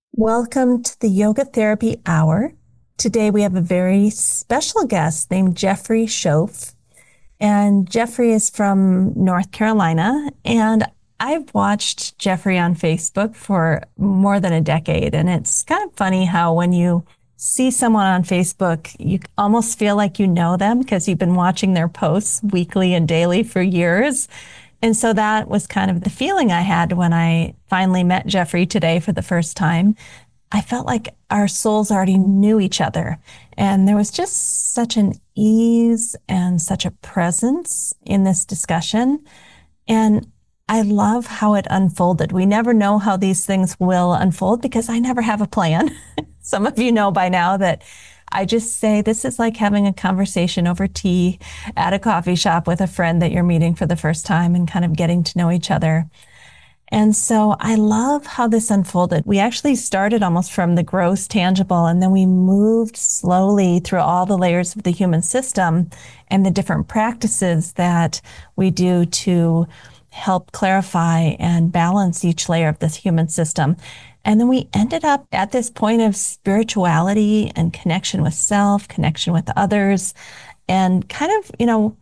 Welcome to the Yoga Therapy Hour. Today we have a very special guest named Jeffrey Shoaf. And Jeffrey is from North Carolina. And I've watched Jeffrey on Facebook for more than a decade. And it's kind of funny how when you see someone on Facebook, you almost feel like you know them because you've been watching their posts weekly and daily for years. And so that was kind of the feeling I had when I finally met Jeffrey today for the first time. I felt like our souls already knew each other. And there was just such an ease and such a presence in this discussion. And I love how it unfolded. We never know how these things will unfold because I never have a plan. Some of you know by now that I just say this is like having a conversation over tea at a coffee shop with a friend that you're meeting for the first time and kind of getting to know each other. And so I love how this unfolded. We actually started almost from the gross tangible, and then we moved slowly through all the layers of the human system and the different practices that we do to help clarify and balance each layer of this human system. And then we ended up at this point of spirituality and connection with self, connection with others, and kind of,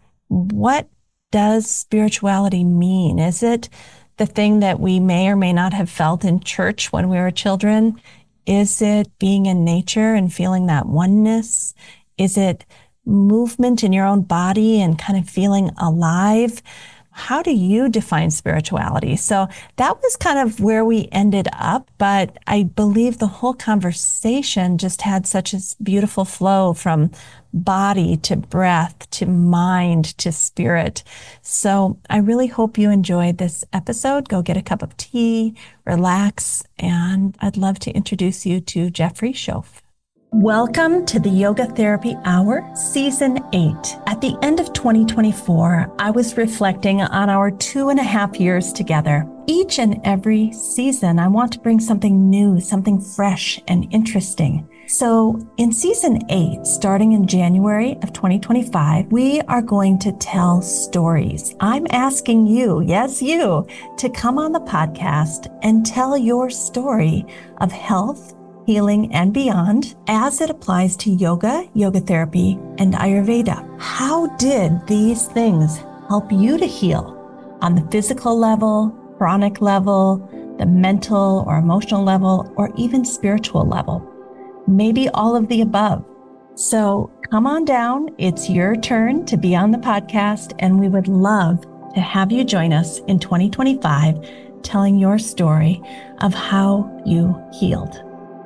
what does spirituality mean? Is it the thing that we may or may not have felt in church when we were children? Is it being in nature and feeling that oneness? Is it movement in your own body and kind of feeling alive? How do you define spirituality? So that was kind of where we ended up, but I believe the whole conversation just had such a beautiful flow from body to breath to mind to spirit. So I really hope you enjoyed this episode. Go get a cup of tea, relax, and I'd love to introduce you to Jeffrey Shoaf. Welcome to the Yoga Therapy Hour, Season 8. At the end of 2024, I was reflecting on our 2.5 years together. Each and every season, I want to bring something new, something fresh and interesting. So in Season 8, starting in January of 2025, we are going to tell stories. I'm asking you, yes, you, to come on the podcast and tell your story of health, healing, and beyond as it applies to yoga, yoga therapy, and Ayurveda. How did these things help you to heal on the physical level, chronic level, the mental or emotional level, or even spiritual level? Maybe all of the above. So come on down. It's your turn to be on the podcast, and we would love to have you join us in 2025 telling your story of how you healed.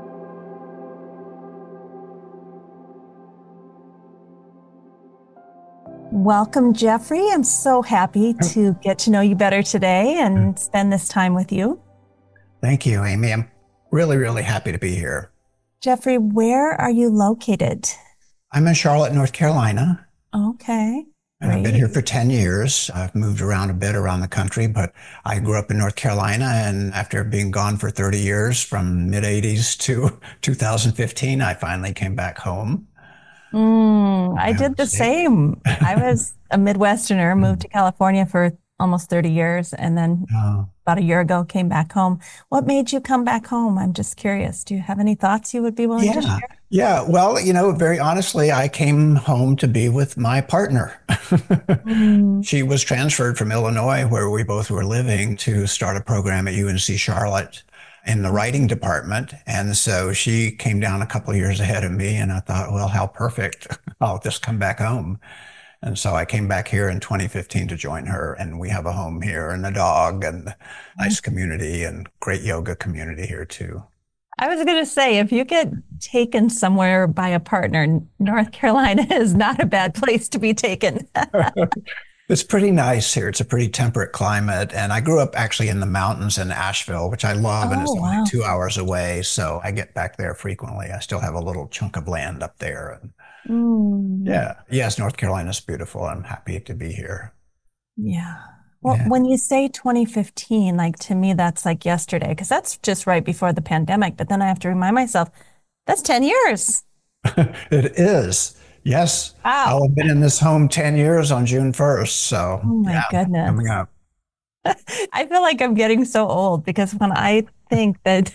Welcome, Jeffrey. I'm so happy to get to know you better today and spend this time with you. Thank you, Amy. I'm really, really happy to be here. Jeffrey, where are you located? I'm in Charlotte, North Carolina. Okay. And I've been here for 10 years. I've moved around a bit around the country, but I grew up in North Carolina. And after being gone for 30 years, from mid-'80s to 2015, I finally came back home. I did the same. I was a Midwesterner, moved to California for almost 30 years, and then about a year ago came back home. What made you come back home? I'm just curious. Do you have any thoughts you would be willing to share? Yeah. Well, very honestly, I came home to be with my partner. She was transferred from Illinois, where we both were living, to start a program at UNC Charlotte in the writing department. And so she came down a couple of years ahead of me, and I thought, well, how perfect. I'll just come back home. And so I came back here in 2015 to join her, and we have a home here and a dog and nice community and great yoga community here too. I was going to say, if you get taken somewhere by a partner, North Carolina is not a bad place to be taken. It's pretty nice here. It's a pretty temperate climate. And I grew up actually in the mountains in Asheville, which I love, and it's only 2 hours away. So I get back there frequently. I still have a little chunk of land up there. And yes, North Carolina's beautiful. I'm happy to be here. Yeah. Well, when you say 2015, like to me, that's like yesterday, because that's just right before the pandemic. But then I have to remind myself, that's 10 years. It is. Yes. Wow. I'll have been in this home 10 years on June 1st. So, oh my goodness. Coming up. I feel like I'm getting so old because when I think that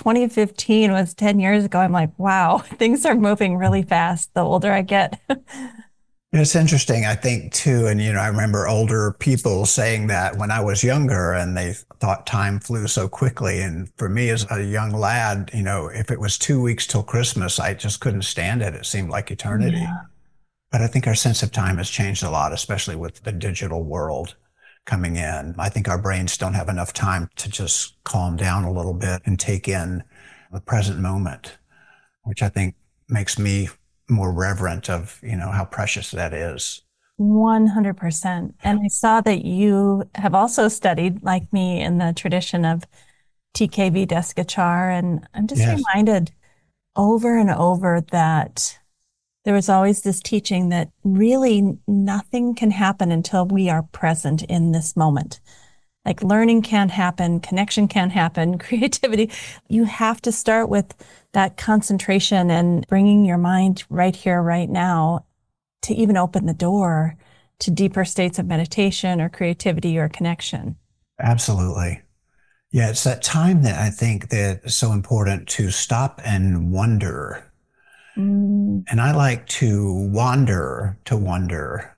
2015 was 10 years ago, I'm like, wow, things are moving really fast the older I get. It's interesting, I think, too. And, I remember older people saying that when I was younger and they thought time flew so quickly. And for me as a young lad, if it was 2 weeks till Christmas, I just couldn't stand it. It seemed like eternity. Yeah. But I think our sense of time has changed a lot, especially with the digital world coming in. I think our brains don't have enough time to just calm down a little bit and take in the present moment, which I think makes me more reverent of, how precious that is. 100%. And I saw that you have also studied, like me, in the tradition of TKV Deskachar. And I'm just Yes, reminded over and over that there was always this teaching that really nothing can happen until we are present in this moment. Like learning can't happen, connection can't happen, creativity. You have to start with that concentration and bringing your mind right here, right now to even open the door to deeper states of meditation or creativity or connection. absolutely. Yeah, it's that time that I think that is so important to stop and wonder. Mm, And I like to wander to wonder.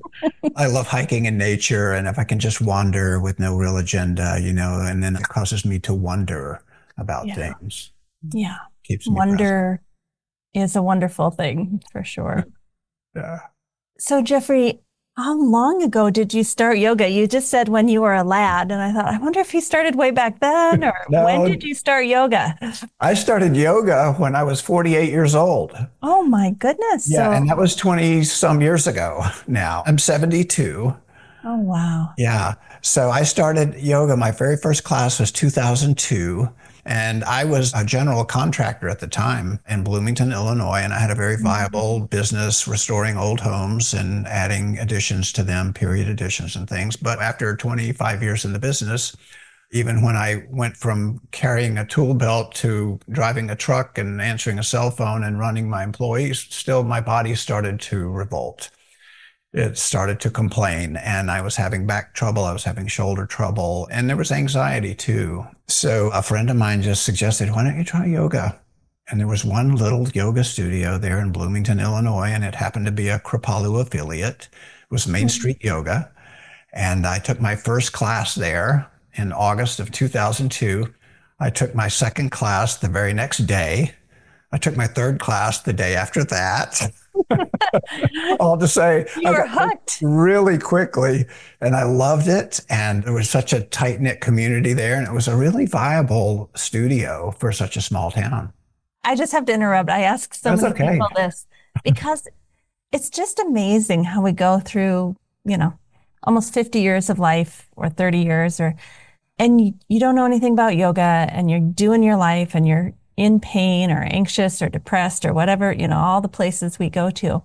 I love hiking in nature, and if I can just wander with no real agenda, and then it causes me to wonder about yeah. things, Yeah. keeps me present. Wonder is a wonderful thing for sure. Yeah. So, Jeffrey, how long ago did you start yoga? You just said when you were a lad, and I thought, I wonder if you started way back then, or when No, did you start yoga? I started yoga when I was 48 years old. Oh my goodness. Yeah, and that So, was 20 some years ago now. I'm 72. oh wow. Yeah. So I started yoga. My very first class was 2002. And I was a general contractor at the time in Bloomington, Illinois. And I had a very viable Mhm. business restoring old homes and adding additions to them, period additions and things. But after 25 years in the business, even when I went from carrying a tool belt to driving a truck and answering a cell phone and running my employees, still my body started to revolt. It started to complain, and I was having back trouble. I was having shoulder trouble, and there was anxiety too. So a friend of mine just suggested, why don't you try yoga? And there was one little yoga studio there in Bloomington, Illinois, and it happened to be a Kripalu affiliate. It was Main Street Yoga. And I took my first class there in August of 2002. I took my second class the very next day. I took my third class the day after that. All to say, You I were got hooked hooked. really quickly and I loved it. And there was such a tight knit community there. And it was a really viable studio for such a small town. I just have to interrupt. I ask so That's many okay. people this because it's just amazing how we go through, you know, almost 50 years of life or 30 years and you don't know anything about yoga and you're doing your life and you're in pain or anxious or depressed or whatever, all the places we go to.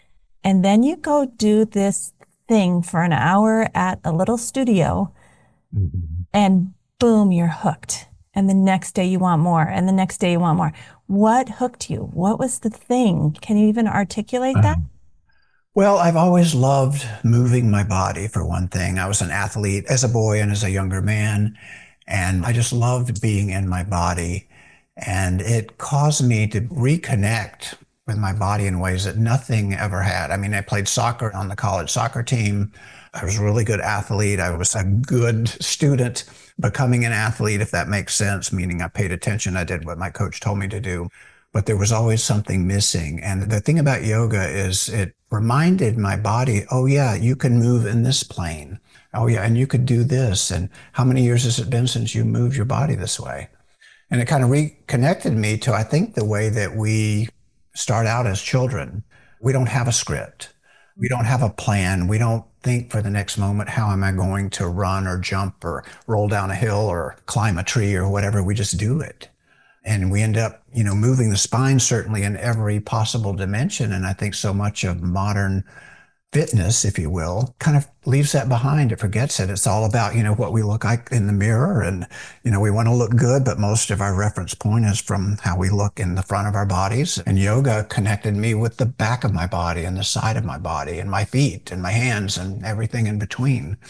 And then you go do this thing for an hour at a little studio Mhm. and boom, you're hooked. And the next day you want more and the next day you want more. What hooked you? What was the thing? Can you even articulate that? Well, I've always loved moving my body for one thing. I was an athlete as a boy and as a younger man, and I just loved being in my body. And it caused me to reconnect with my body in ways that nothing ever had. I mean, I played soccer on the college soccer team. I was a really good athlete. I was a good student, becoming an athlete, if that makes sense, meaning I paid attention. I did what my coach told me to do. But there was always something missing. And the thing about yoga is it reminded my body, oh, yeah, you can move in this plane. Oh, yeah, and you could do this. And how many years has it been since you moved your body this way? And it kind of reconnected me to, I think, the way that we start out as children. We don't have a script. We don't have a plan. We don't think for the next moment, how am I going to run or jump or roll down a hill or climb a tree or whatever? We just do it. And we end up, moving the spine certainly in every possible dimension. And I think so much of modern fitness, if you will, kind of leaves that behind. It forgets it. It's all about, what we look like in the mirror. And, we want to look good, but most of our reference point is from how we look in the front of our bodies. And yoga connected me with the back of my body and the side of my body and my feet and my hands and everything in between.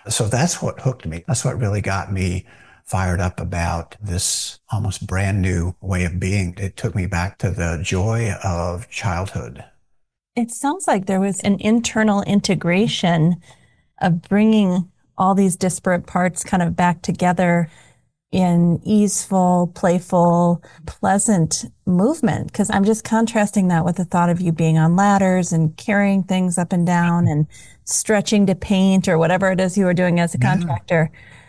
So that's what hooked me. That's what really got me fired up about this almost brand new way of being. It took me back to the joy of childhood. It sounds like there was an internal integration of bringing all these disparate parts kind of back together in easeful, playful, pleasant movement. Because I'm just contrasting that with the thought of you being on ladders and carrying things up and down and stretching to paint or whatever it is you were doing as a Yeah. contractor.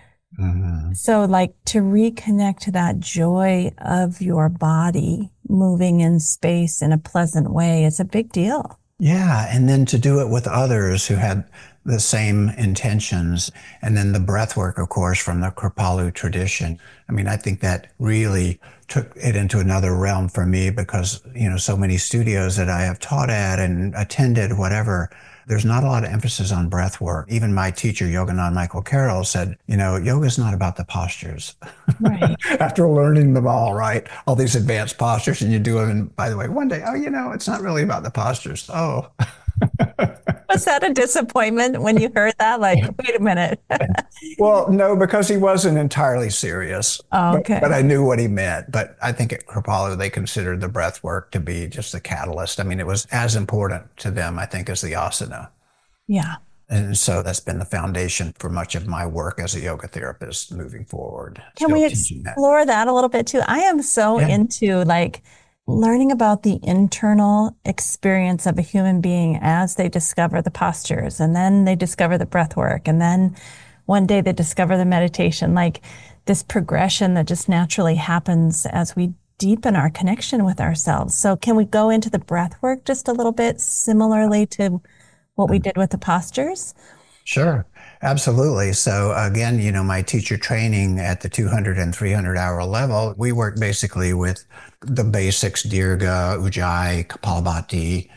Mhm. So, like to reconnect to that joy of your body moving in space in a pleasant way is a big deal. Yeah, and then to do it with others who had the same intentions. And then the breath work, of course, from the Kripalu tradition. I mean, I think that really took it into another realm for me because, so many studios that I have taught at and attended, whatever, there's not a lot of emphasis on breath work. Even my teacher, Yoganand Michael Carroll, said, yoga is not about the postures. Right. After learning them all, right? All these advanced postures, and you do them. And by the way, one day, it's not really about the postures. Oh, Was that a disappointment when you heard that? Like, wait a minute. well, no, because he wasn't entirely serious, but Okay. I knew what he meant. But I think at Kripalu, they considered the breath work to be just the catalyst. I mean, it was as important to them, I think, as the asana. Yeah. And so that's been the foundation for much of my work as a yoga therapist moving forward, Can still we teaching that. explore that a little bit too? I am so Yeah. into like learning about the internal experience of a human being as they discover the postures and then they discover the breath work and then one day they discover the meditation, like this progression that just naturally happens as we deepen our connection with ourselves. So can we go into the breath work just a little bit similarly to what we did with the postures? Sure, absolutely. So again, my teacher training at the 200 and 300 hour level, we work basically with the basics, Dirga, Ujjayi, Kapalabhati,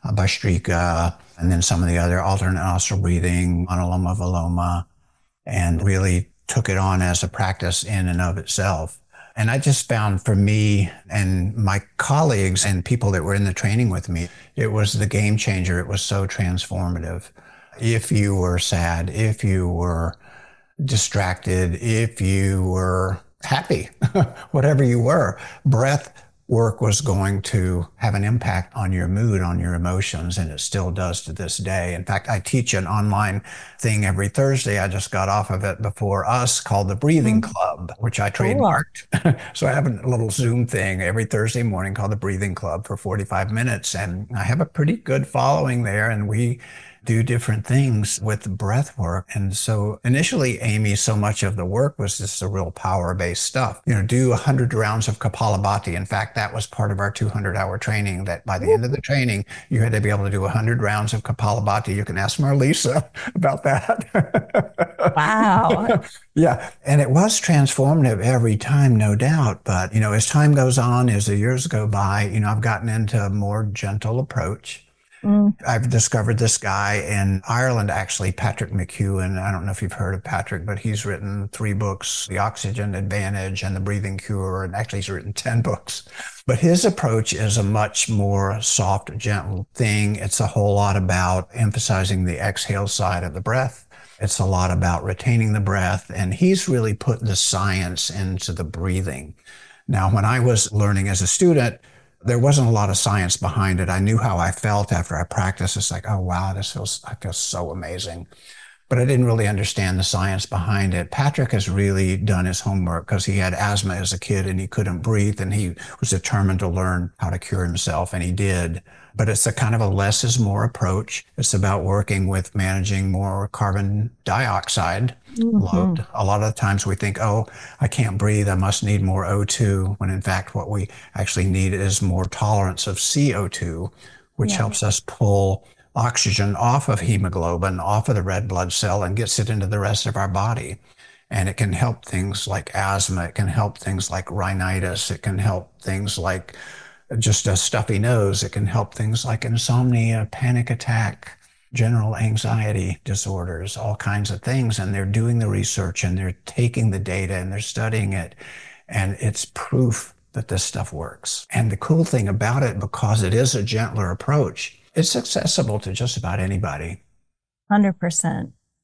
Bhastrika, and then some of the other alternate nostril breathing, Anuloma Viloma, and really took it on as a practice in and of itself. And I just found for me and my colleagues and people that were in the training with me, it was the game changer. It was so transformative. If you were sad, if you were distracted, if you were happy, whatever you were, breath work was going to have an impact on your mood, on your emotions, and it still does to this day. In fact, I teach an online thing every Thursday. I just got off of it before us called the Breathing Mm, Club, which I cool. trademarked. So I have a little Zoom thing every Thursday morning called the Breathing Club for 45 minutes. And I have a pretty good following there. And we do different things with breath work. And so initially, Amy, so much of the work was just the real power-based stuff. Do 100 rounds of Kapalabhati. In fact, that was part of our 200-hour training, that by the end of the training, you had to be able to do 100 rounds of Kapalabhati. You can ask Marlisa about that. Wow. Yeah, and it was transformative every time, no doubt. But, as time goes on, as the years go by, I've gotten into a more gentle approach. Mm, I've discovered this guy in Ireland, actually, Patrick McEwen. I don't know if you've heard of Patrick, but he's written 3 books, The Oxygen Advantage and The Breathing Cure. And actually, he's written 10 books. But his approach is a much more soft, gentle thing. It's a whole lot about emphasizing the exhale side of the breath. It's a lot about retaining the breath. And he's really put the science into the breathing. Now, when I was learning as a student, there wasn't a lot of science behind it. I knew how I felt after I practiced. It's like, oh, wow, I feel so amazing. But I didn't really understand the science behind it. Patrick has really done his homework because he had asthma as a kid and he couldn't breathe and he was determined to learn how to cure himself and he did. But it's a kind of a less is more approach. It's about working with managing more carbon dioxide mhm. load. A lot of the times we think, oh, I can't breathe. I must need more O2. When in fact, what we actually need is more tolerance of CO2, which Yeah. helps us pull oxygen off of hemoglobin, off of the red blood cell, and gets it into the rest of our body. And it can help things like asthma. It can help things like rhinitis. It can help things like just a stuffy nose. It can help things like insomnia, panic attack, general anxiety disorders, all kinds of things. And they're doing the research and they're taking the data and they're studying it. And it's proof that this stuff works. And the cool thing about it, because it is a gentler approach, it's accessible to just about anybody. 100%.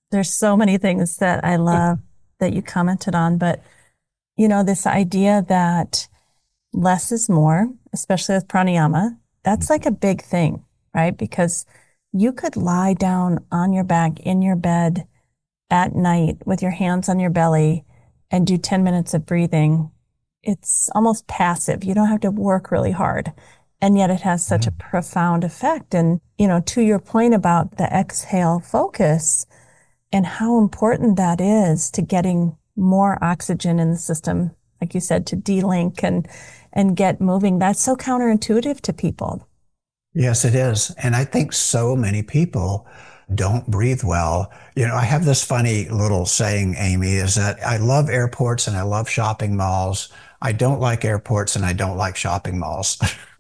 There's so many things that I love that you commented on, but this idea that less is more, especially with pranayama, that's like a big thing, right? Because you could lie down on your back in your bed at night with your hands on your belly and do 10 minutes of breathing. It's almost passive. You don't have to work really hard. And yet it has such a profound effect. And, to your point about the exhale focus and how important that is to getting more oxygen in the system, like you said, to de-link and get moving. That's so counterintuitive to people. Yes, it is. And I think so many people don't breathe well. I have this funny little saying, Amy, is that I love airports and I love shopping malls. I don't like airports and I don't like shopping malls.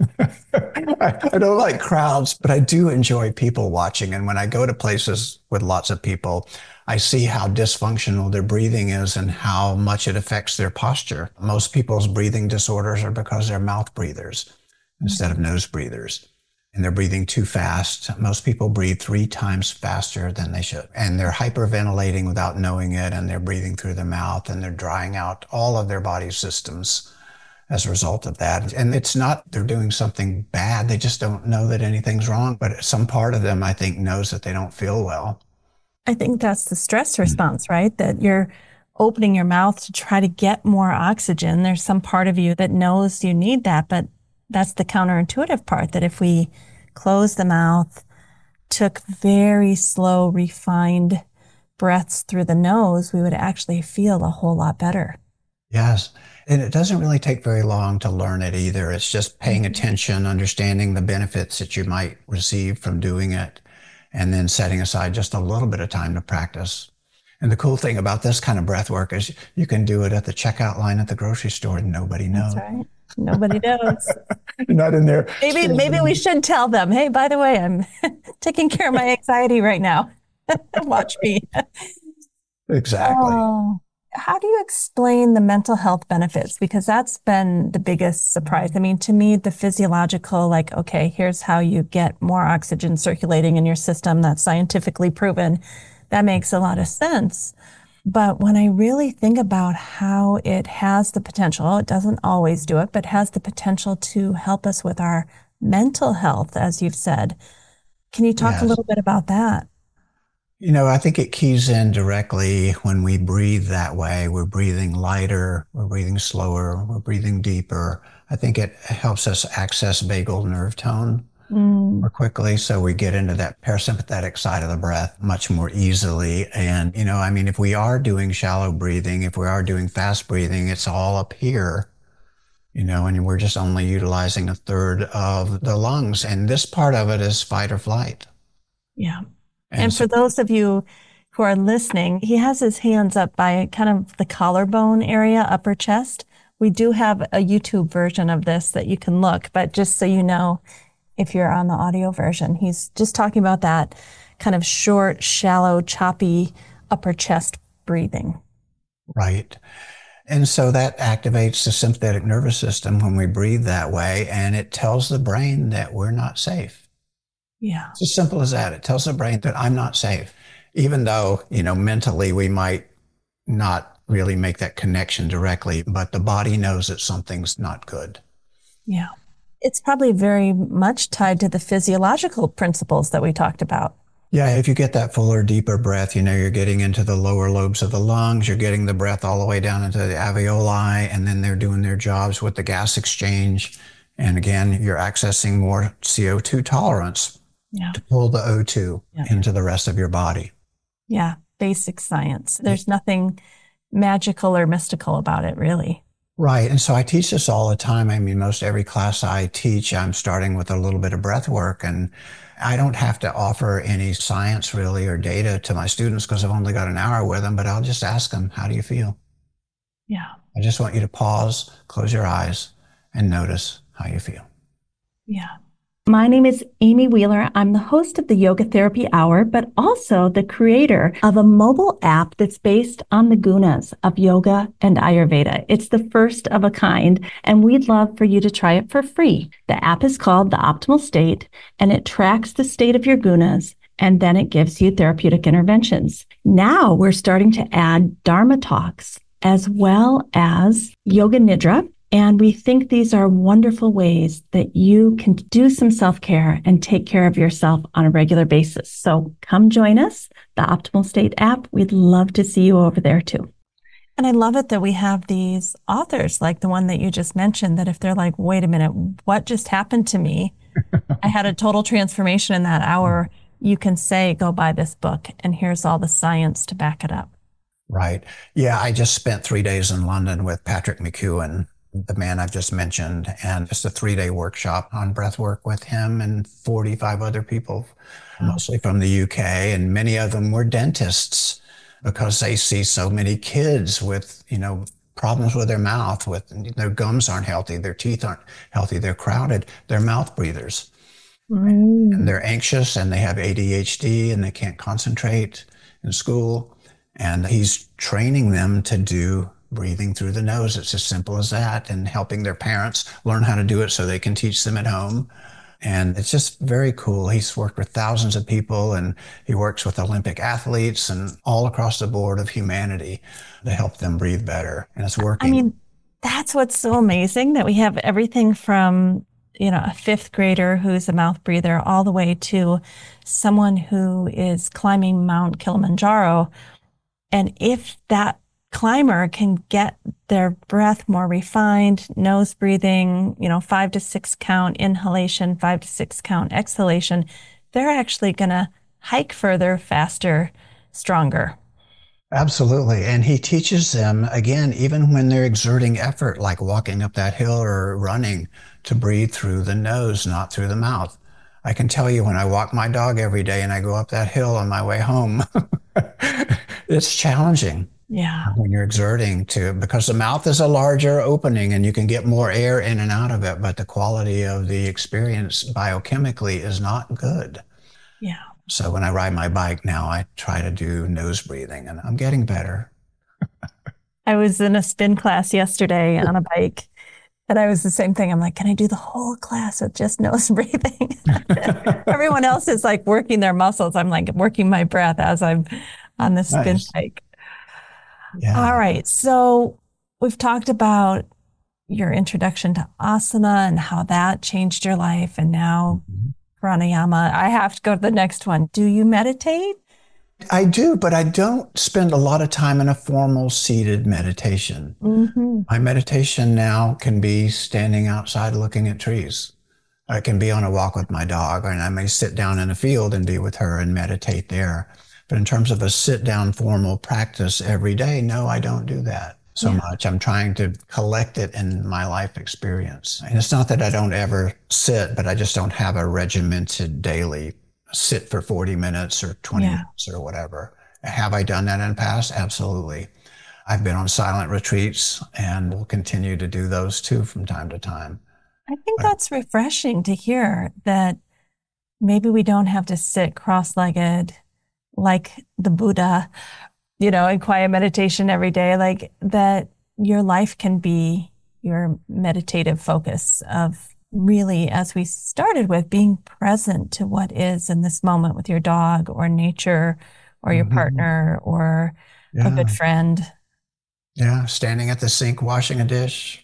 I don't like crowds, but I do enjoy people watching. And when I go to places with lots of people, I see how dysfunctional their breathing is and how much it affects their posture. Most people's breathing disorders are because they're mouth breathers instead of nose breathers. And they're breathing too fast. Most people breathe 3 times faster than they should. And they're hyperventilating without knowing it, and they're breathing through their mouth, and they're drying out all of their body systems as a result of that. And it's not they're doing something bad. They just don't know that anything's wrong. But some part of them, I think, knows that they don't feel well. I think that's the stress response, right? That you're opening your mouth to try to get more oxygen. There's some part of you that knows you need that, but that's the counterintuitive part, that if we close the mouth, took very slow, refined breaths through the nose, we would actually feel a whole lot better. Yes. And it doesn't really take very long to learn it either. It's just paying attention, understanding the benefits that you might receive from doing it, and then setting aside just a little bit of time to practice. And the cool thing about this kind of breath work is you can do it at the checkout line at the grocery store and nobody knows. That's right. Nobody knows. Not in there. Maybe we should tell them, hey, by the way, I'm taking care of my anxiety right now. Watch me. Exactly. Oh, how do you explain the mental health benefits? Because that's been the biggest surprise. I mean, to me, the physiological, like, okay, here's how you get more oxygen circulating in your system. That's scientifically proven. That makes a lot of sense. But when I really think about how it has the potential, it doesn't always do it, but has the potential to help us with our mental health, as you've said. Can you talk a little bit about that? I think it keys in directly when we breathe that way. We're breathing lighter, we're breathing slower, we're breathing deeper. I think it helps us access vagal nerve tone more quickly. So we get into that parasympathetic side of the breath much more easily. And, if we are doing shallow breathing, if we are doing fast breathing, it's all up here, and we're just only utilizing a third of the lungs. And this part of it is fight or flight. Yeah. And for those of you who are listening, he has his hands up by kind of the collarbone area, upper chest. We do have a YouTube version of this that you can look, but just so you know, if you're on the audio version, he's just talking about that kind of short, shallow, choppy upper chest breathing. Right. And so that activates the sympathetic nervous system when we breathe that way, and it tells the brain that we're not safe. Yeah. It's as simple as that. It tells the brain that I'm not safe, even though, mentally we might not really make that connection directly, but the body knows that something's not good. Yeah. It's probably very much tied to the physiological principles that we talked about. Yeah, if you get that fuller, deeper breath, you're getting into the lower lobes of the lungs, you're getting the breath all the way down into the alveoli, and then they're doing their jobs with the gas exchange. And again, you're accessing more CO2 tolerance to pull the O2 into the rest of your body. Yeah, basic science. There's nothing magical or mystical about it, really. Right. And so I teach this all the time. I mean, most every class I teach, I'm starting with a little bit of breath work, and I don't have to offer any science really or data to my students because I've only got an hour with them, but I'll just ask them, how do you feel? Yeah. I just want you to pause, close your eyes, and notice how you feel. Yeah. My name is Amy Wheeler. I'm the host of the Yoga Therapy Hour, but also the creator of a mobile app that's based on the gunas of yoga and Ayurveda. It's the first of a kind, and we'd love for you to try it for free. The app is called The Optimal State, and it tracks the state of your gunas and then it gives you therapeutic interventions. Now we're starting to add Dharma talks as well as Yoga Nidra. And we think these are wonderful ways that you can do some self-care and take care of yourself on a regular basis. So come join us, the Optimal State app. We'd love to see you over there too. And I love it that we have these authors like the one that you just mentioned, that if they're like, wait a minute, what just happened to me? I had a total transformation in that hour. You can say, go buy this book, and here's all the science to back it up. Right. Yeah, I just spent 3 days in London with Patrick McEwen, the man I've just mentioned, and just a 3-day workshop on breath work with him and 45 other people, mostly from the UK. And many of them were dentists because they see so many kids with, problems with their mouth, with their gums aren't healthy, their teeth aren't healthy, they're crowded, they're mouth breathers. And they're anxious and they have ADHD and they can't concentrate in school. And he's training them to do breathing through the nose. It's as simple as that, and helping their parents learn how to do it so they can teach them at home. And it's just very cool. He's worked with thousands of people, and he works with Olympic athletes and all across the board of humanity to help them breathe better. And it's working. I mean, that's what's so amazing, that we have everything from, a 5th grader who's a mouth breather all the way to someone who is climbing Mount Kilimanjaro. And if that climber can get their breath more refined, nose breathing, 5 to 6 count inhalation, 5 to 6 count exhalation, they're actually going to hike further, faster, stronger. Absolutely. And he teaches them, again, even when they're exerting effort, like walking up that hill or running, to breathe through the nose, not through the mouth. I can tell you, when I walk my dog every day and I go up that hill on my way home, it's challenging. Yeah. When you're exerting because the mouth is a larger opening and you can get more air in and out of it, but the quality of the experience biochemically is not good. Yeah. So when I ride my bike now, I try to do nose breathing, and I'm getting better. I was in a spin class yesterday on a bike, and I was the same thing. I'm like, can I do the whole class with just nose breathing? Everyone else is like working their muscles. I'm like working my breath as I'm on the spin bike. Yeah. All right. So we've talked about your introduction to asana and how that changed your life, and now pranayama. I have to go to the next one. Do you meditate? I do, but I don't spend a lot of time in a formal seated meditation. My meditation now can be standing outside looking at trees. I can be on a walk with my dog, and I may sit down in a field and be with her and meditate there. But in terms of a sit-down formal practice every day, no, I don't do that so much. I'm trying to collect it in my life experience. And it's not that I don't ever sit, but I just don't have a regimented daily sit for 40 minutes or 20 minutes or whatever. Have I done that in the past? Absolutely. I've been on silent retreats and will continue to do those too from time to time. I think that's refreshing to hear, that maybe we don't have to sit cross-legged like the Buddha, in quiet meditation every day, like that your life can be your meditative focus of really, as we started with, being present to what is in this moment with your dog or nature or your partner or a good friend. Yeah, standing at the sink, washing a dish.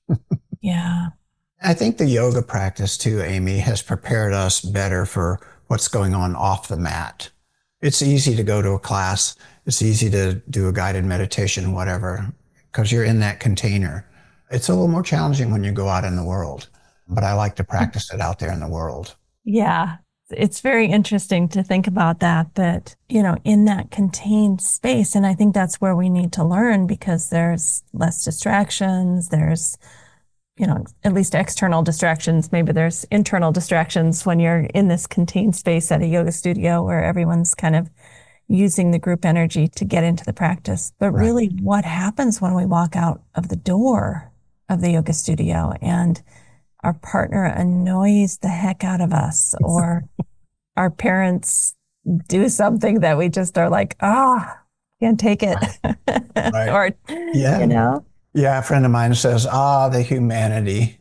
Yeah. I think the yoga practice too, Amy, has prepared us better for what's going on off the mat. It's easy to go to a class. It's easy to do a guided meditation, whatever, because you're in that container. It's a little more challenging when you go out in the world, but I like to practice it out there in the world. Yeah. It's very interesting to think about that, in that contained space. And I think that's where we need to learn, because there's less distractions. There's, at least external distractions. Maybe there's internal distractions when you're in this contained space at a yoga studio where everyone's kind of using the group energy to get into the practice. But really, what happens when we walk out of the door of the yoga studio and our partner annoys the heck out of us, or our parents do something that we just are like, can't take it. Right. Or, Yeah, a friend of mine says, the humanity.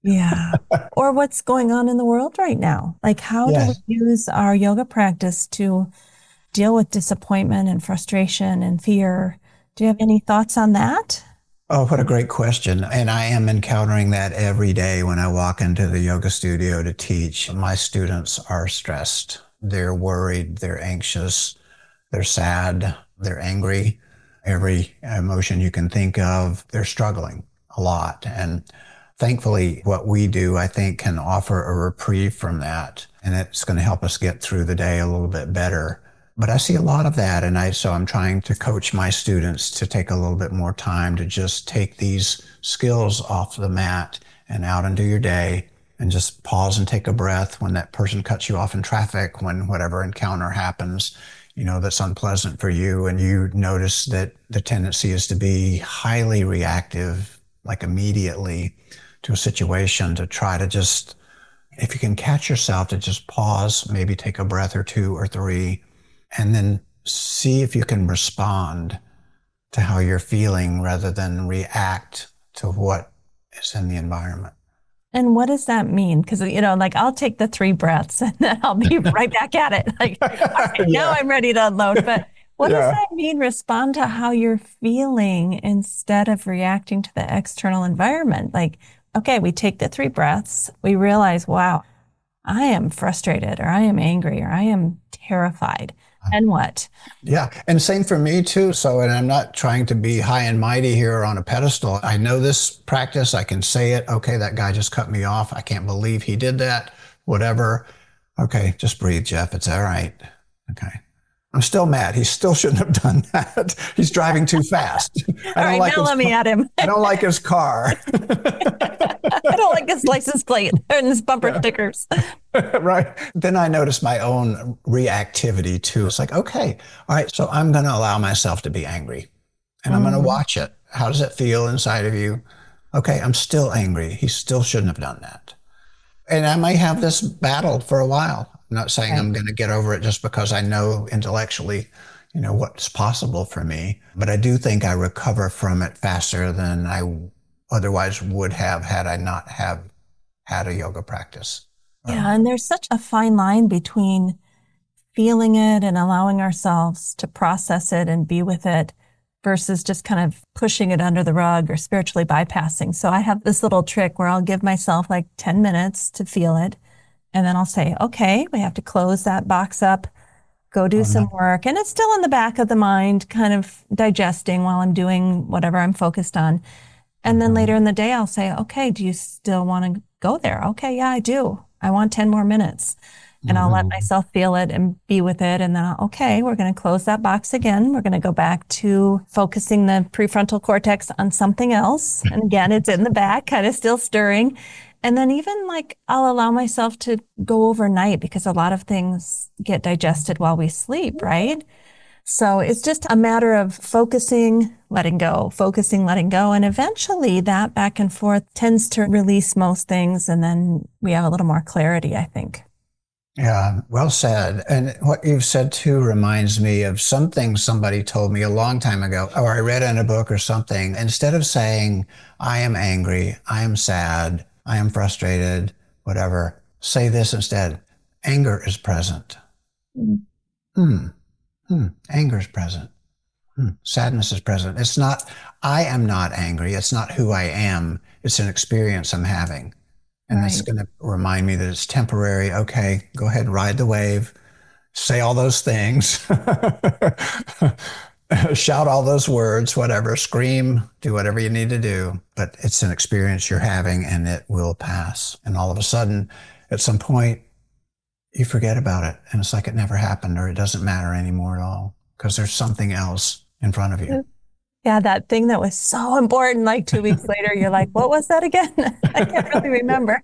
Yeah. Or what's going on in the world right now? Like, how do we Yes. use our yoga practice to deal with disappointment and frustration and fear? Do you have any thoughts on that? Oh, what a great question. And I am encountering that every day when I walk into the yoga studio to teach. My students are stressed. They're worried. They're anxious. They're sad. They're angry. Every emotion you can think of, they're struggling a lot. And thankfully, what we do, I think, can offer a reprieve from that. And it's going to help us get through the day a little bit better. But I see a lot of that. So I'm trying to coach my students to take a little bit more time to just take these skills off the mat and out into your day and just pause and take a breath when that person cuts you off in traffic, when whatever encounter happens, that's unpleasant for you. And you notice that the tendency is to be highly reactive, like immediately to a situation, to try to just, if you can catch yourself, to just pause, maybe take a breath or two or three, and then see if you can respond to how you're feeling rather than react to what is in the environment. And what does that mean? Because, like I'll take the 3 breaths and then I'll be right back at it. Like, all right, now Yeah. I'm ready to unload. But what does Yeah. that mean? Respond to how you're feeling instead of reacting to the external environment. Like, okay, we take the 3 breaths. We realize, wow, I am frustrated or I am angry or I am terrified. And what? Yeah. And same for me too. So, and I'm not trying to be high and mighty here on a pedestal. I know this practice. I can say it. Okay, that guy just cut me off. I can't believe he did that. Whatever. Okay, just breathe, Jeff. It's all right. Okay. I'm still mad. He still shouldn't have done that. He's driving too fast. All right, now let me at him. I don't like his car. I don't like his license plate and his bumper stickers. Right. Then I notice my own reactivity too. It's like, okay, all right, so I'm going to allow myself to be angry and I'm going to Mm, watch it. How does it feel inside of you? Okay, I'm still angry. He still shouldn't have done that. And I may have this battle for a while. I'm not saying right. I'm going to get over it just because I know intellectually, what's possible for me. But I do think I recover from it faster than I otherwise would have had I not have had a yoga practice. Yeah, and there's such a fine line between feeling it and allowing ourselves to process it and be with it versus just kind of pushing it under the rug or spiritually bypassing. So I have this little trick where I'll give myself like 10 minutes to feel it. And then I'll say, okay, we have to close that box up, go do Oh, some no. work. And it's still in the back of the mind, kind of digesting while I'm doing whatever I'm focused on. And then later Mhm. in the day, I'll say, okay, do you still want to go there? Okay, yeah, I do. I want 10 more minutes. And I'll let Mhm. myself feel it and be with it. And then, okay, we're going to close that box again. We're going to go back to focusing the prefrontal cortex on something else. And again, it's in the back, kind of still stirring. And then even like I'll allow myself to go overnight because a lot of things get digested while we sleep, right? So it's just a matter of focusing, letting go. And eventually that back and forth tends to release most things. And then we have a little more clarity, I think. Yeah, well said. And what you've said too reminds me of something somebody told me a long time ago, or I read in a book or something. Instead of saying, I am angry, I am sad, I am frustrated, whatever, say this instead. Anger is present. Mm. Hmm. Anger is present. Sadness is present. It's not, I am not angry. It's not who I am. It's an experience I'm having. And that's Right. going to remind me that it's temporary. Okay, go ahead, ride the wave, say all those things, shout all those words, whatever, scream, do whatever you need to do. But it's an experience you're having and it will pass. And all of a sudden, at some point, you forget about it. And it's like it never happened or it doesn't matter anymore at all because there's something else in front of you. Yeah, that thing that was so important, like 2 weeks later, you're like, what was that again? I can't really remember.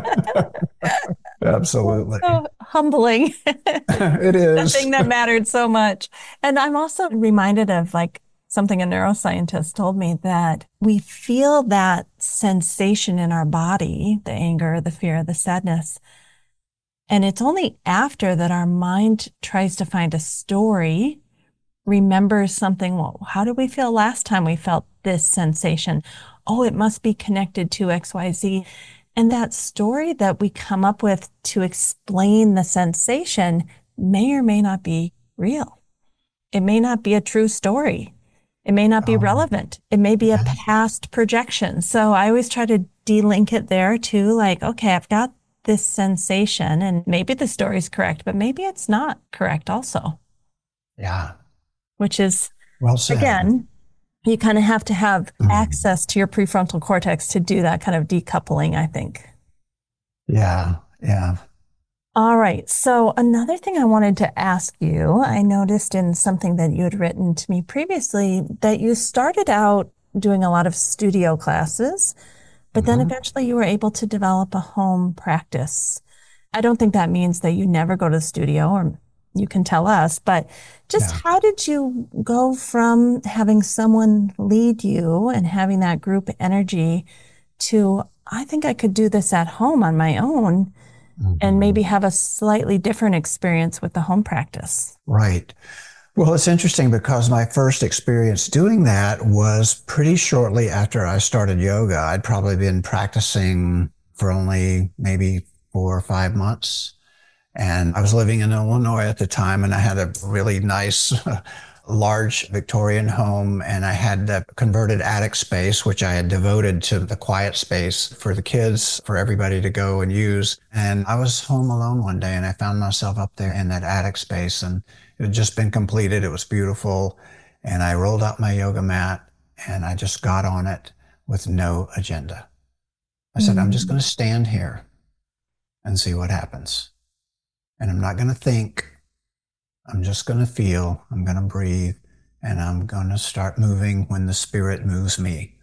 Absolutely. So humbling. It The is. thing that mattered so much. And I'm also reminded of like something a neuroscientist told me that we feel that sensation in our body, the anger, the fear, the sadness. And it's only after that our mind tries to find a story, remembers something. Well, how did we feel last time we felt this sensation? Oh, it must be connected to XYZ. And that story that we come up with to explain the sensation may or may not be real. It may not be a true story. It may not be Oh, relevant. It may be a yeah. past projection. So I always try to de-link it there too. Like, okay, I've got this sensation and maybe the story's correct, but maybe it's not correct also, Yeah. which is, Well said. again, you kind of have to have Mhm. access to your prefrontal cortex to do that kind of decoupling, I think. Yeah. Yeah. All right. So another thing I wanted to ask you, I noticed in something that you had written to me previously that you started out doing a lot of studio classes, but then Mhm. eventually you were able to develop a home practice. I don't think that means that you never go to the studio, or you can tell us, but just Yeah. how did you go from having someone lead you and having that group energy to, I think I could do this at home on my own and Mhm. maybe have a slightly different experience with the home practice? Right. Well, it's interesting because my first experience doing that was pretty shortly after I started yoga. I'd probably been practicing for only maybe 4 or 5 months. And I was living in Illinois at the time, and I had a really nice, large Victorian home, and I had that converted attic space, which I had devoted to the quiet space for the kids, for everybody to go and use. And I was home alone one day, and I found myself up there in that attic space, and it had just been completed. It was beautiful. And I rolled out my yoga mat, and I just got on it with no agenda. I said, I'm just going Mm. to stand here and see what happens. And I'm not going to think. I'm just going to feel, I'm going to breathe, and I'm going to start moving when the spirit moves me.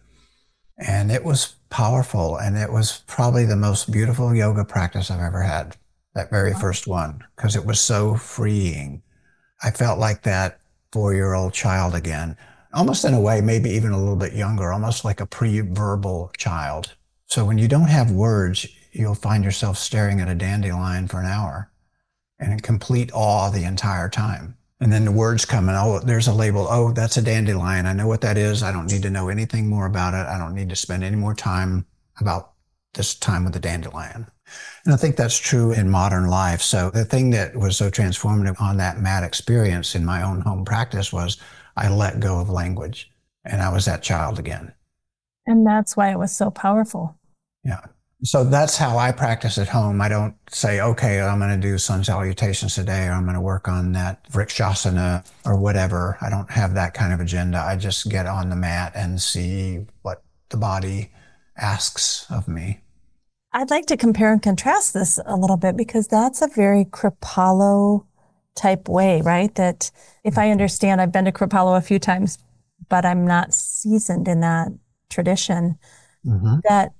And it was powerful. And it was probably the most beautiful yoga practice I've ever had, that very first one, because it was so freeing. I felt like that 4-year-old child again, almost in a way, maybe even a little bit younger, almost like a pre-verbal child. So when you don't have words, you'll find yourself staring at a dandelion for an hour and in complete awe the entire time. And then the words come and, oh, there's a label. Oh, that's a dandelion. I know what that is. I don't need to know anything more about it. I don't need to spend any more time about this time with the dandelion. And I think that's true in modern life. So the thing that was so transformative on that mat experience in my own home practice was I let go of language and I was that child again. And that's why it was so powerful. Yeah. So that's how I practice at home. I don't say, okay, I'm going to do sun salutations today, or I'm going to work on that vrikshasana or whatever. I don't have that kind of agenda. I just get on the mat and see what the body asks of me. I'd like to compare and contrast this a little bit because that's a very Kripalu type way, right? That if I understand, I've been to Kripalu a few times, but I'm not seasoned in that tradition, Mm-hmm. that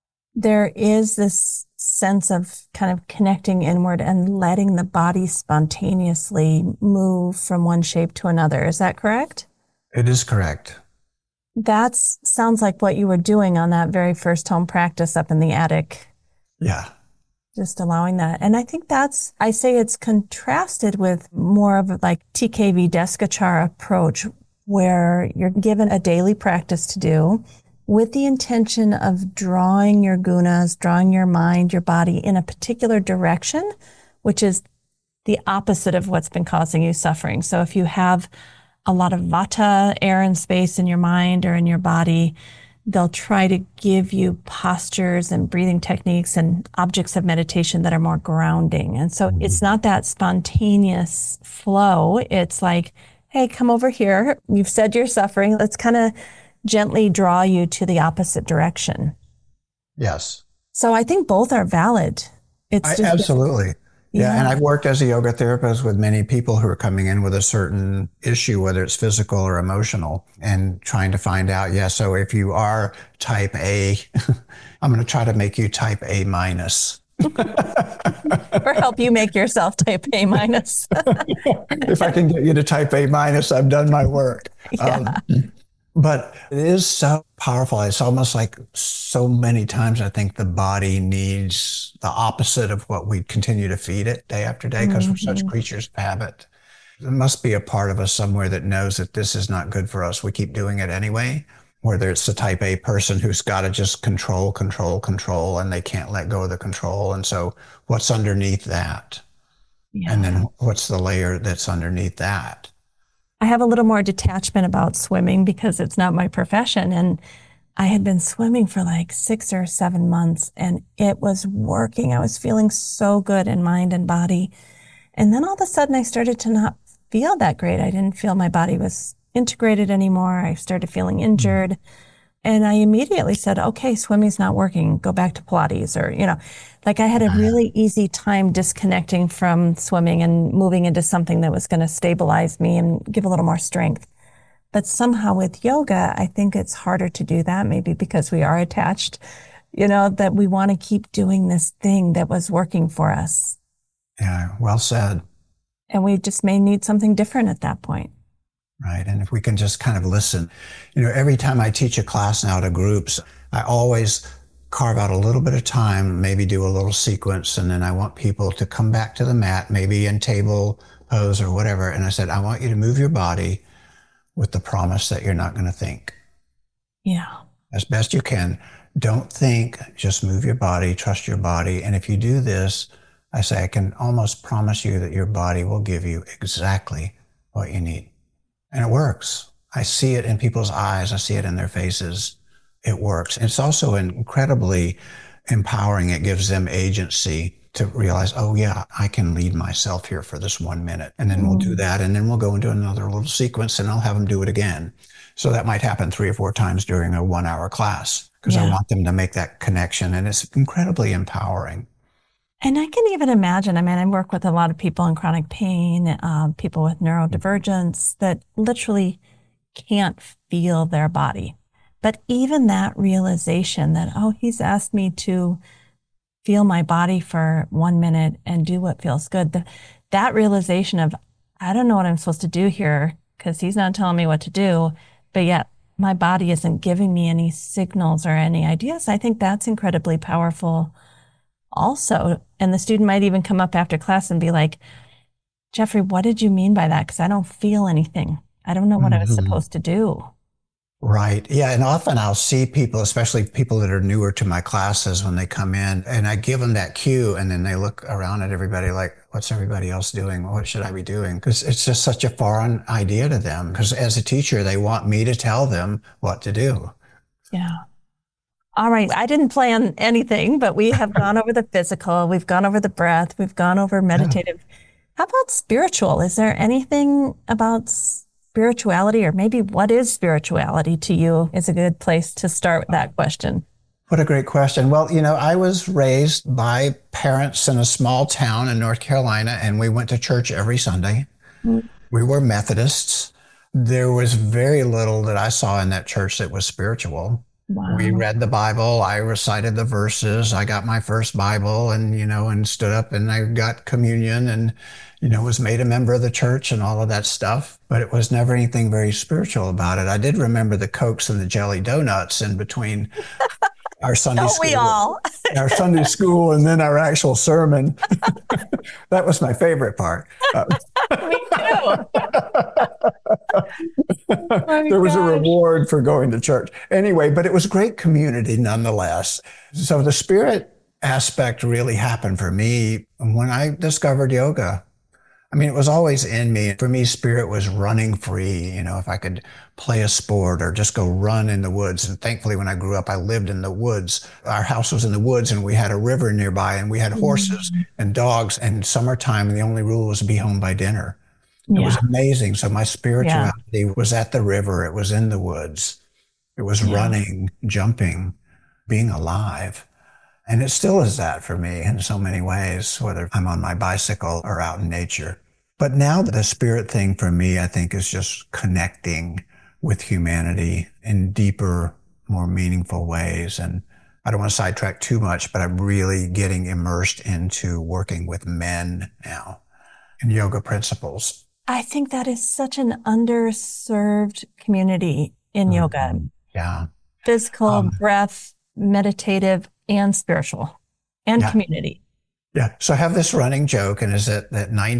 there is this sense of kind of connecting inward and letting the body spontaneously move from one shape to another. Is that correct? It is correct. That sounds like what you were doing on that very first home practice up in the attic, Yeah. just allowing that. And I think I say it's contrasted with more of like TKV Deskachar approach, where you're given a daily practice to do with the intention of drawing your gunas, drawing your mind, your body in a particular direction, which is the opposite of what's been causing you suffering. So if you have a lot of vata, air and space in your mind or in your body, they'll try to give you postures and breathing techniques and objects of meditation that are more grounding. And so it's Mhm. not that spontaneous flow. It's like, hey, come over here. You've said you're suffering. Let's kind of gently draw you to the opposite direction. Yes. So I think both are valid. It's I just, absolutely. Yeah, and yeah. I've worked as a yoga therapist with many people who are coming in with a certain issue, whether it's physical or emotional, and trying to find out, yeah, so if you are type A, I'm going to try to make you type A minus. Or help you make yourself type A minus. If I can get you to type A minus, I've done my work. Yeah. But it is so powerful. It's almost like so many times I think the body needs the opposite of what we continue to feed it day after day because we're such Mhm. creatures of habit. There must be a part of us somewhere that knows that this is not good for us. We keep doing it anyway. whether it's the type A person who's got to just control, control, control, and they can't let go of the control. And so what's underneath that? And Yeah. then what's the layer that's underneath that? I have a little more detachment about swimming because it's not my profession. And I had been swimming for like 6 or 7 months and it was working. I was feeling so good in mind and body. And then all of a sudden I started to not feel that great. I didn't feel my body was integrated anymore. I started feeling injured. And I immediately said, okay, swimming's not working. Go back to Pilates or, like I had a really easy time disconnecting from swimming and moving into something that was going to stabilize me and give a little more strength. But somehow with yoga, I think it's harder to do that, maybe because we are attached, that we want to keep doing this thing that was working for us. Yeah, well said. And we just may need something different at that point. Right. And if we can just kind of listen, every time I teach a class now to groups, I always carve out a little bit of time, maybe do a little sequence, and then I want people to come back to the mat, maybe in table pose or whatever. And I said, I want you to move your body with the promise that you're not going to think. Yeah. As best you can. Don't think, just move your body, trust your body. And if you do this, I say, I can almost promise you that your body will give you exactly what you need. And it works. I see it in people's eyes. I see it in their faces. It works. It's also incredibly empowering. It gives them agency to realize, oh yeah, I can lead myself here for this 1 minute. And then we'll do that. And then we'll go into another little sequence and I'll have them do it again. So that might happen 3 or 4 times during a 1-hour class because I want them to make that connection. And it's incredibly empowering. And I can even imagine, I work with a lot of people in chronic pain, people with neurodivergence that literally can't feel their body. But even that realization that, oh, he's asked me to feel my body for 1 minute and do what feels good. That realization of, I don't know what I'm supposed to do here because he's not telling me what to do, but yet my body isn't giving me any signals or any ideas. I think that's incredibly powerful also. And the student might even come up after class and be like, Jeffrey, what did you mean by that? Because I don't feel anything. I don't know what I was supposed to do. Right. Yeah. And often I'll see people, especially people that are newer to my classes when they come in and I give them that cue and then they look around at everybody like, what's everybody else doing? What should I be doing? Because it's just such a foreign idea to them. Because as a teacher, they want me to tell them what to do. Yeah. All right. I didn't plan anything, but we have gone over the physical. We've gone over the breath. We've gone over meditative. How about spiritual? Is there anything about spirituality, or maybe what is spirituality to you is a good place to start with that question. What a great question. Well, I was raised by parents in a small town in North Carolina, and we went to church every Sunday. We were Methodists. There was very little that I saw in that church that was spiritual. Wow. We read the Bible. I recited the verses. I got my first Bible and, and stood up and I got communion and, was made a member of the church and all of that stuff. But it was never anything very spiritual about it. I did remember the Cokes and the jelly donuts in between our Sunday Don't school. We all? Our Sunday school and then our actual sermon. That was my favorite part. Me too. There was a reward for going to church. Anyway, but it was great community nonetheless. So the spirit aspect really happened for me when I discovered yoga. It was always in me. For me, spirit was running free. If I could play a sport or just go run in the woods. And thankfully, when I grew up, I lived in the woods. Our house was in the woods and we had a river nearby and we had horses and dogs. And summertime, the only rule was to be home by dinner. It was amazing. So my spirituality was at the river. It was in the woods. It was running, jumping, being alive. And it still is that for me in so many ways, whether I'm on my bicycle or out in nature. But now the spirit thing for me, I think, is just connecting with humanity in deeper, more meaningful ways. And I don't want to sidetrack too much, but I'm really getting immersed into working with men now and yoga principles. I think that is such an underserved community in yoga. Yeah. Physical, breath, meditative, and spiritual, and community. Yeah. So I have this running joke, and is that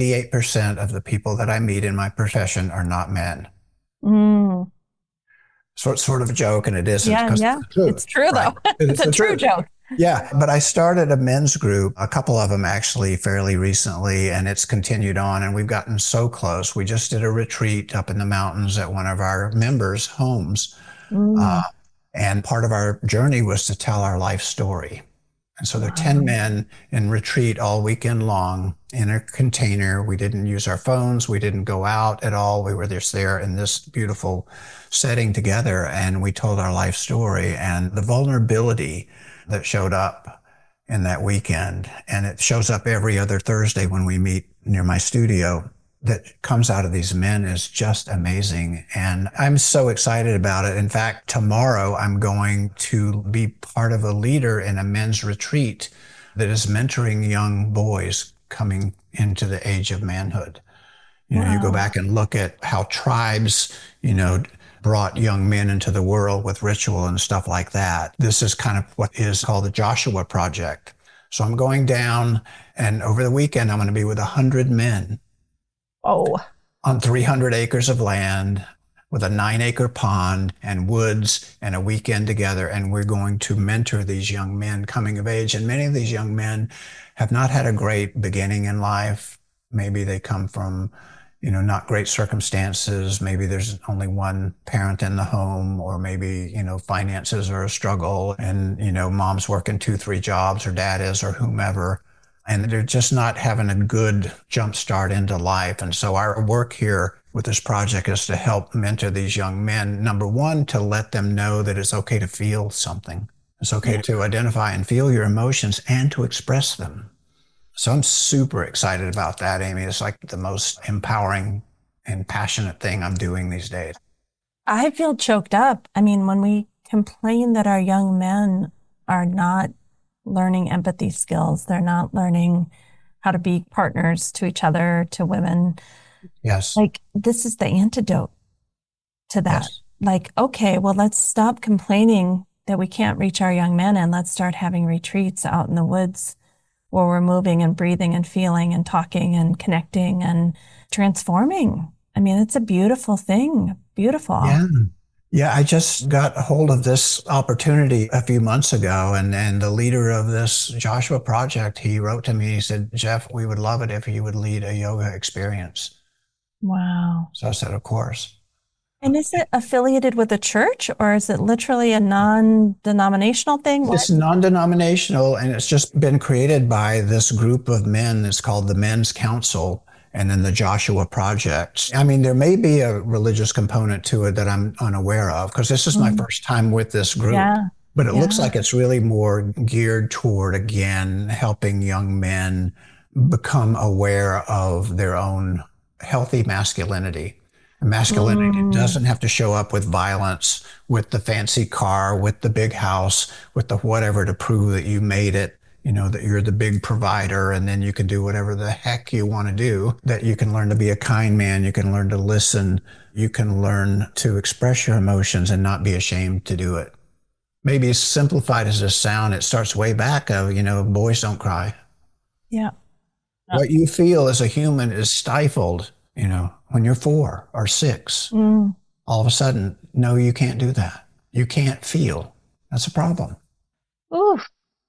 98% of the people that I meet in my profession are not men. sort of a joke, and it isn't Yeah, because it's yeah. the truth, It's true right? though. It's It's a the true truth. joke. Yeah, but I started a men's group, a couple of them actually fairly recently, and it's continued on, and we've gotten so close. We just did a retreat up in the mountains at one of our members' homes, Mm, and part of our journey was to tell our life story. And so there are 10 wow. men in retreat all weekend long in a container. We didn't use our phones. We didn't go out at all. We were just there in this beautiful setting together, and we told our life story and the vulnerability that showed up in that weekend. And it shows up every other Thursday when we meet near my studio. That comes out of these men is just amazing. And I'm so excited about it. In fact, tomorrow I'm going to be part of a leader in a men's retreat that is mentoring young boys coming into the age of manhood. You know, you go Wow. back and look at how tribes, you know, brought young men into the world with ritual and stuff like that. This is kind of what is called the Joshua Project. So I'm going down, and over the weekend, I'm going to be with 100 men Oh, on 300 acres of land with a 9-acre pond and woods and a weekend together. And we're going to mentor these young men coming of age. And many of these young men have not had a great beginning in life. Maybe they come from, you know, not great circumstances. Maybe there's only one parent in the home, or maybe, you know, finances are a struggle and, you know, mom's working 2, 3 jobs, or dad is, or whomever, and they're just not having a good jump start into life. And so our work here with this project is to help mentor these young men. Number one, to let them know that it's okay to feel something. It's okay yeah. to identify and feel your emotions and to express them. So I'm super excited about that, Amy. It's like the most empowering and passionate thing I'm doing these days. I feel choked up. I mean, when we complain that our young men are not learning empathy skills, they're not learning how to be partners to each other, to women, Yes. like this is the antidote to that. Yes. Like, okay, well, let's stop complaining that we can't reach our young men and let's start having retreats out in the woods where we're moving and breathing and feeling and talking and connecting and transforming. I mean, it's a beautiful thing. Beautiful. Yeah. Yeah, I just got a hold of this opportunity a few months ago, and the leader of this Joshua project, he wrote to me, he said, Jeff, we would love it if you would lead a yoga experience. Wow. So I said, of course. And is it affiliated with a church or is it literally a non-denominational thing? What? It's non-denominational, and it's just been created by this group of men. It's called the Men's Council, and then the Joshua Project. I mean, there may be a religious component to it that I'm unaware of, because this is my Mm, first time with this group. yeah. But it looks Yeah. like it's really more geared toward, again, helping young men become aware of their own healthy masculinity. Masculinity Mm, doesn't have to show up with violence, with the fancy car, with the big house, with the whatever to prove that you made it, you know, that you're the big provider, and then you can do whatever the heck you want to do, that you can learn to be a kind man, you can learn to listen, you can learn to express your emotions and not be ashamed to do it. Maybe as simplified as this sound, it starts way back of, you know, boys don't cry. yeah. What you feel as a human is stifled, you know, when you're 4 or 6. Mm. All of a sudden, no, you can't do that. You can't feel. That's a problem. Ooh.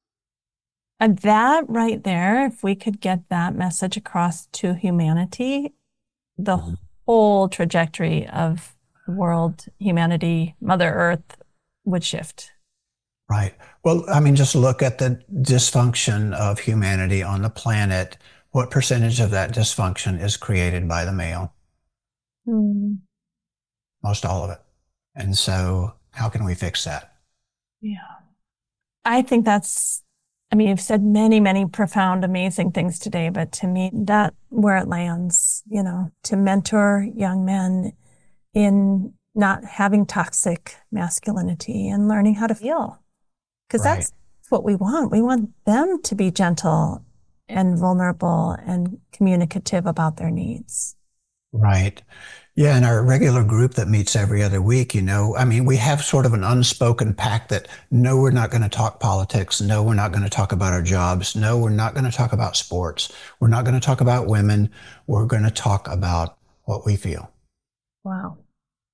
And that right there, if we could get that message across to humanity, the Mhm. whole trajectory of the world, humanity, Mother Earth would shift. Right. Well, I mean, just look at the dysfunction of humanity on the planet. What percentage of that dysfunction is created by the male? Mm. Most all of it. And so, how can we fix that? Yeah. I think that's, I mean, you've said many, many profound, amazing things today, but to me, that where it lands, you know, to mentor young men in not having toxic masculinity and learning how to feel. Because Right. that's what we want. We want them to be gentle and vulnerable and communicative about their needs. Right. Yeah, in our regular group that meets every other week, you know, I mean, we have sort of an unspoken pact that no, we're not going to talk politics. No, we're not going to talk about our jobs. No, we're not going to talk about sports. We're not going to talk about women. We're going to talk about what we feel. Wow.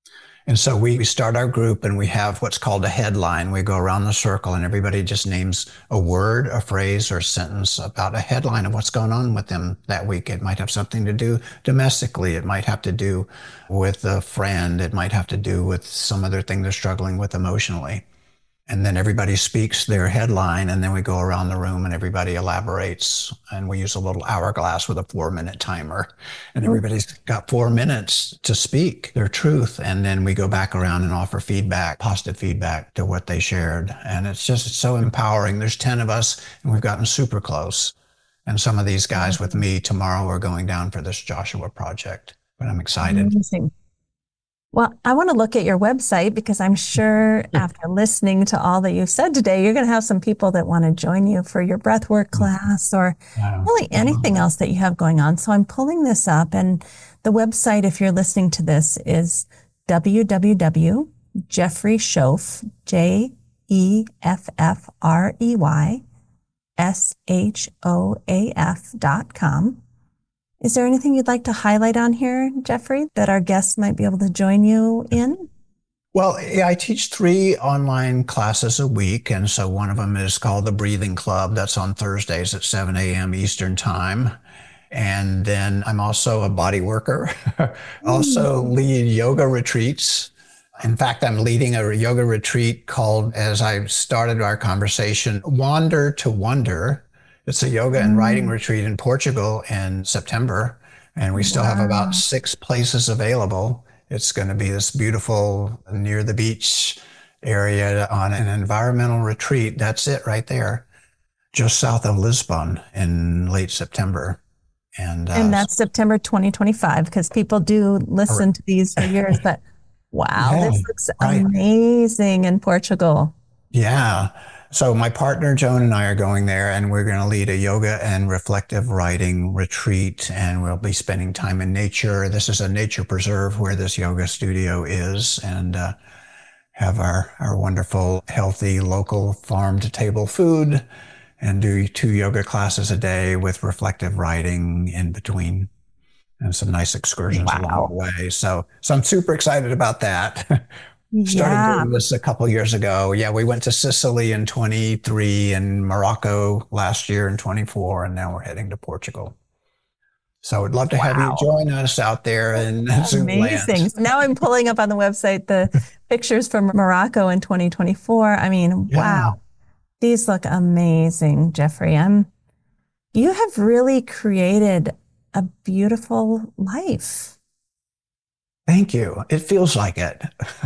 And so we start our group and we have what's called a headline. We go around the circle and everybody just names a word, a phrase, or a sentence about a headline of what's going on with them that week. It might have something to do domestically. It might have to do with a friend. It might have to do with some other thing they're struggling with emotionally. And then everybody speaks their headline, and then we go around the room and everybody elaborates. And we use a little hourglass with a 4-minute timer. And everybody's got 4 minutes to speak their truth. And then we go back around and offer feedback, positive feedback to what they shared. And it's so empowering. There's 10 of us, and we've gotten super close. And some of these guys with me tomorrow are going down for this Joshua project. But I'm excited. Amazing. Well, I want to look at your website because I'm sure after listening to all that you've said today, you're going to have some people that want to join you for your breathwork class or really anything else that you have going on. So I'm pulling this up, and the website, if you're listening to this, is www.jeffreyshoaf, JEFFREYSHOAF.com. Is there anything you'd like to highlight on here, Jeffrey, that our guests might be able to join you in? Well, yeah, I teach 3 online classes a week. And so one of them is called the Breathing Club. That's on Thursdays at 7 a.m. Eastern Time. And then I'm also a body worker, also lead yoga retreats. In fact, I'm leading a yoga retreat called, as I started our conversation, Wander to Wonder. It's a yoga and writing retreat in Portugal in September, and we still have about 6 places available. It's going to be this beautiful near the beach area on an environmental retreat. That's it right there, just south of Lisbon in late September. And that's September 2025, because people do listen to these for years, but wow, this looks amazing in Portugal. Yeah. So my partner, Joan, and I are going there, and we're going to lead a yoga and reflective writing retreat, and we'll be spending time in nature. This is a nature preserve where this yoga studio is, and have our wonderful, healthy, local farm-to-table food, and do 2 yoga classes a day with reflective writing in between, and some nice excursions along the way. So I'm super excited about that. Started doing this a couple years ago. Yeah, we went to Sicily in 23 and Morocco last year in 24, and now we're heading to Portugal. So I'd love to have you join us out there in Zoom land. Now I'm pulling up on the website the pictures from Morocco in 2024. I mean, wow. These look amazing, Jeffrey. You have really created a beautiful life. Thank you. It feels like it.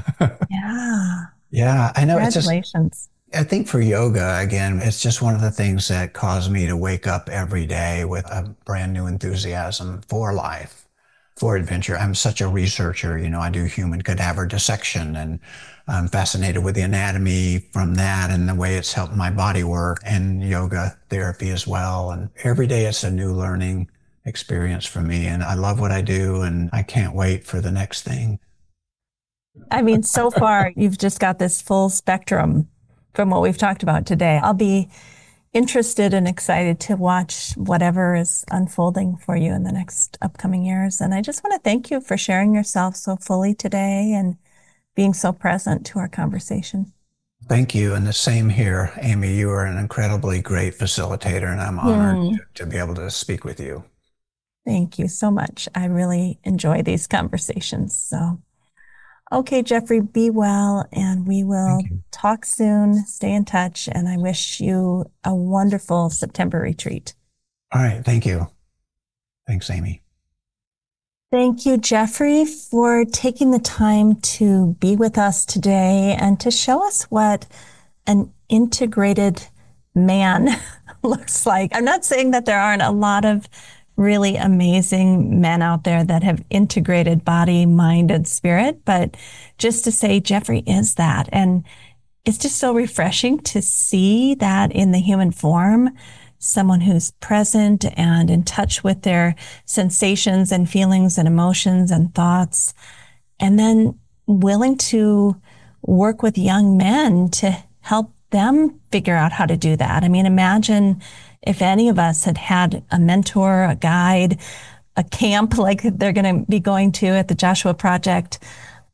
Yeah, I know. Congratulations. I think for yoga, again, it's just one of the things that caused me to wake up every day with a brand new enthusiasm for life, for adventure. I'm such a researcher. I do human cadaver dissection, and I'm fascinated with the anatomy from that and the way it's helped my body work, and yoga therapy as well. And every day it's a new learning experience for me, and I love what I do, and I can't wait for the next thing. I mean, so far you've just got this full spectrum from what we've talked about today. I'll be interested and excited to watch whatever is unfolding for you in the next upcoming years. And I just want to thank you for sharing yourself so fully today and being so present to our conversation. Thank you. And the same here, Amy. You are an incredibly great facilitator, and I'm honored to be able to speak with you. Thank you so much. I really enjoy these conversations. So, okay, Jeffrey, be well, and we will talk soon. Stay in touch, and I wish you a wonderful September retreat. All right. Thank you. Thanks, Amy. Thank you, Jeffrey, for taking the time to be with us today and to show us what an integrated man looks like. I'm not saying that there aren't a lot of really amazing men out there that have integrated body, mind, and spirit, but just to say Jeffrey is that. And it's just so refreshing to see that in the human form, someone who's present and in touch with their sensations and feelings and emotions and thoughts, and then willing to work with young men to help them figure out how to do that. I mean, imagine if any of us had had a mentor, a guide, a camp like they're going to be going to at the Joshua Project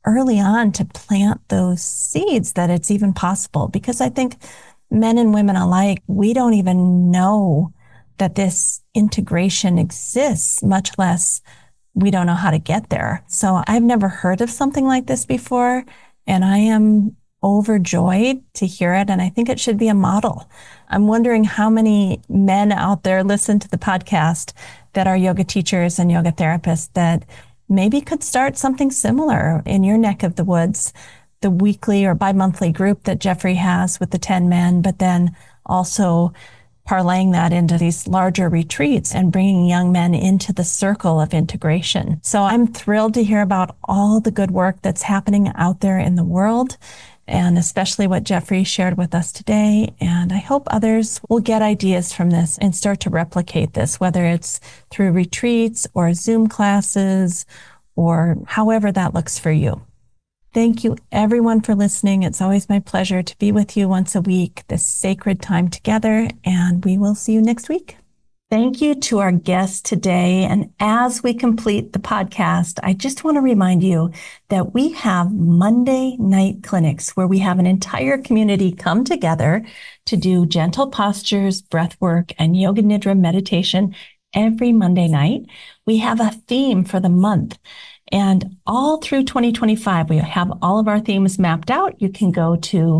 early on to plant those seeds that it's even possible. Because I think men and women alike, we don't even know that this integration exists, much less we don't know how to get there. So I've never heard of something like this before, and I am overjoyed to hear it. And I think it should be a model. I'm wondering how many men out there listen to the podcast that are yoga teachers and yoga therapists that maybe could start something similar in your neck of the woods, the weekly or bi-monthly group that Jeffrey has with the 10 men, but then also parlaying that into these larger retreats and bringing young men into the circle of integration. So I'm thrilled to hear about all the good work that's happening out there in the world, and especially what Jeffrey shared with us today. And I hope others will get ideas from this and start to replicate this, whether it's through retreats or Zoom classes or however that looks for you. Thank you, everyone, for listening. It's always my pleasure to be with you once a week, this sacred time together, and we will see you next week. Thank you to our guests today. And as we complete the podcast, I just want to remind you that we have Monday night clinics where we have an entire community come together to do gentle postures, breath work, and yoga nidra meditation every Monday night. We have a theme for the month. And all through 2025, we have all of our themes mapped out. You can go to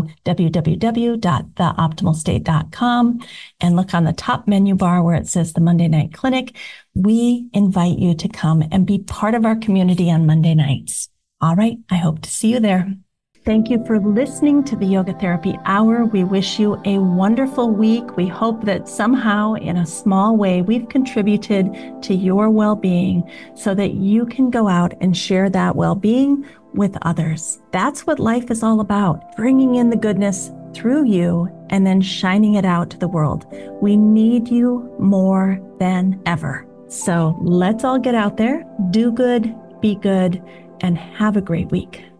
www.theoptimalstate.com and look on the top menu bar where it says the Monday Night Clinic. We invite you to come and be part of our community on Monday nights. All right. I hope to see you there. Thank you for listening to the Yoga Therapy Hour. We wish you a wonderful week. We hope that somehow, in a small way, we've contributed to your well-being so that you can go out and share that well-being with others. That's what life is all about, bringing in the goodness through you and then shining it out to the world. We need you more than ever. So let's all get out there, do good, be good, and have a great week.